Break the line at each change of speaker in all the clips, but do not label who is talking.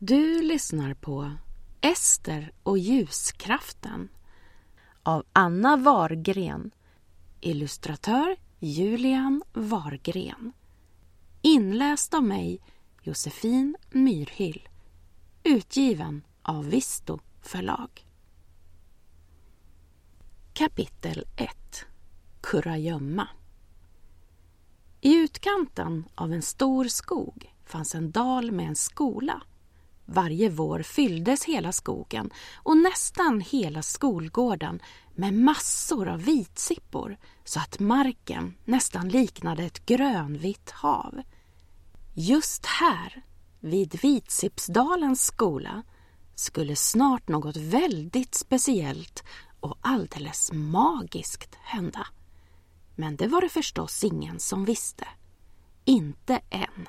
Du lyssnar på Ester och ljuskraften av Anna Wargren, illustratör Julian Wargren. Inläst av mig, Josefin Myrhyll, utgiven av Visto förlag. Kapitel 1. Kurragömma. I utkanten av en stor skog fanns en dal med en skola. Varje vår fylldes hela skogen och nästan hela skolgården med massor av vitsippor så att marken nästan liknade ett grönvitt hav. Just här, vid Vitsippsdalens skola, skulle snart något väldigt speciellt och alldeles magiskt hända. Men det var det förstås ingen som visste. Inte än.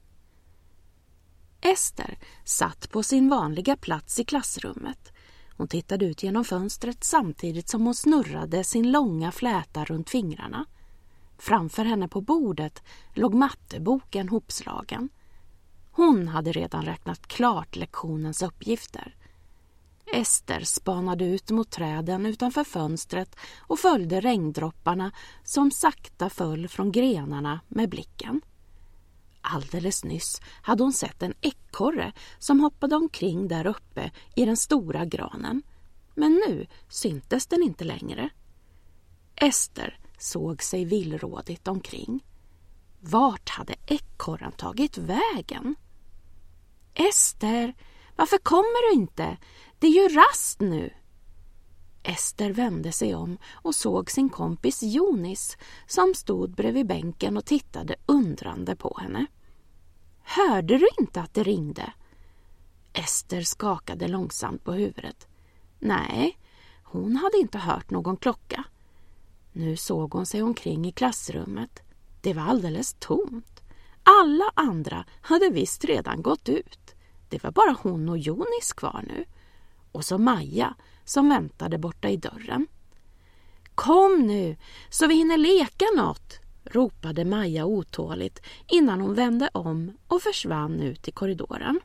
Ester satt på sin vanliga plats i klassrummet. Hon tittade ut genom fönstret samtidigt som hon snurrade sin långa fläta runt fingrarna. Framför henne på bordet låg matteboken hopslagen. Hon hade redan räknat klart lektionens uppgifter. Ester spanade ut mot träden utanför fönstret och följde regndropparna som sakta föll från grenarna med blicken. Alldeles nyss hade hon sett en ekorre som hoppade omkring där uppe i den stora granen. Men nu syntes den inte längre. Ester såg sig villrådigt omkring. Vart hade ekorren tagit vägen? Ester, varför kommer du inte? Det är ju rast nu. Ester vände sig om och såg sin kompis Jonis som stod bredvid bänken och tittade undrande på henne. Hörde du inte att det ringde? Ester skakade långsamt på huvudet. Nej, hon hade inte hört någon klocka. Nu såg hon sig omkring i klassrummet. Det var alldeles tomt. Alla andra hade visst redan gått ut. Det var bara hon och Jonis kvar nu. Och så Maja som väntade borta i dörren. Kom nu, så vi hinner leka något, ropade Maja otåligt innan hon vände om och försvann ut i korridoren.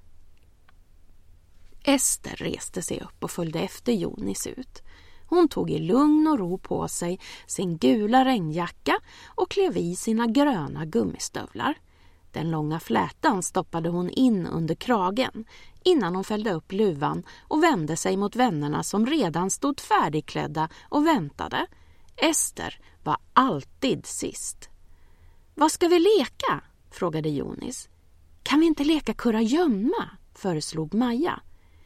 Ester reste sig upp och följde efter Jonis ut. Hon tog i lugn och ro på sig sin gula regnjacka och klev i sina gröna gummistövlar. Den långa flätan stoppade hon in under kragen innan hon fällde upp luvan och vände sig mot vännerna som redan stod färdigklädda och väntade. Ester var alltid sist. Vad ska vi leka? Frågade Jonis. Kan vi inte leka kurragömma? Föreslog Maja.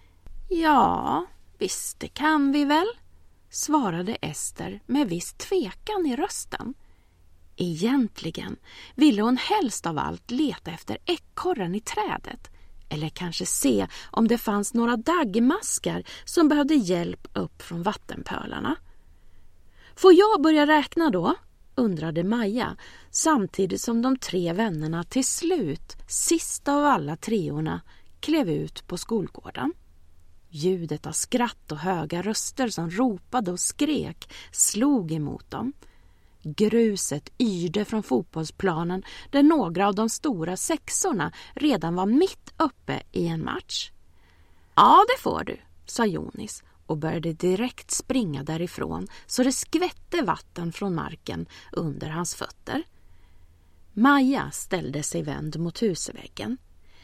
Ja, visst det kan vi väl, svarade Ester med viss tvekan i rösten. Egentligen ville hon helst av allt leta efter ekorren i trädet eller kanske se om det fanns några daggmaskar som behövde hjälp upp från vattenpölarna. Får jag börja räkna då? Undrade Maja samtidigt som de tre vännerna till slut, sist av alla treorna, klev ut på skolgården. Ljudet av skratt och höga röster som ropade och skrek slog emot dem. Gruset yrde från fotbollsplanen där några av de stora sexorna redan var mitt uppe i en match. Ja, det får du, sa Jonis och började direkt springa därifrån så det skvätte vatten från marken under hans fötter. Maja ställde sig vänd mot husväggen.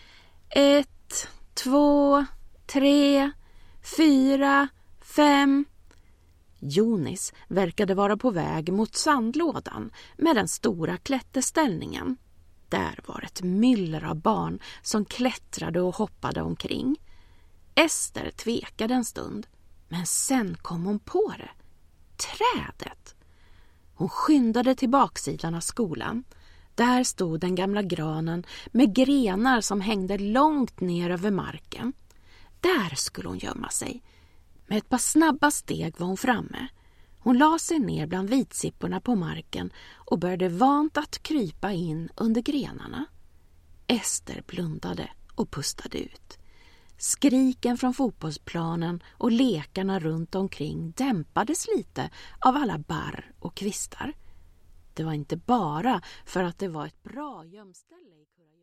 1, 2, 3, 4, 5... Jonis verkade vara på väg mot sandlådan med den stora klätterställningen. Där var ett myller av barn som klättrade och hoppade omkring. Ester tvekade en stund, men sen kom hon på det. Trädet! Hon skyndade till baksidan av skolan. Där stod den gamla granen med grenar som hängde långt ner över marken. Där skulle hon gömma sig. Med ett par snabba steg var hon framme. Hon la sig ner bland vitsipporna på marken och började vant att krypa in under grenarna. Ester blundade och pustade ut. Skriken från fotbollsplanen och lekarna runt omkring dämpades lite av alla barr och kvistar. Det var inte bara för att det var ett bra gömställe i kurragömma.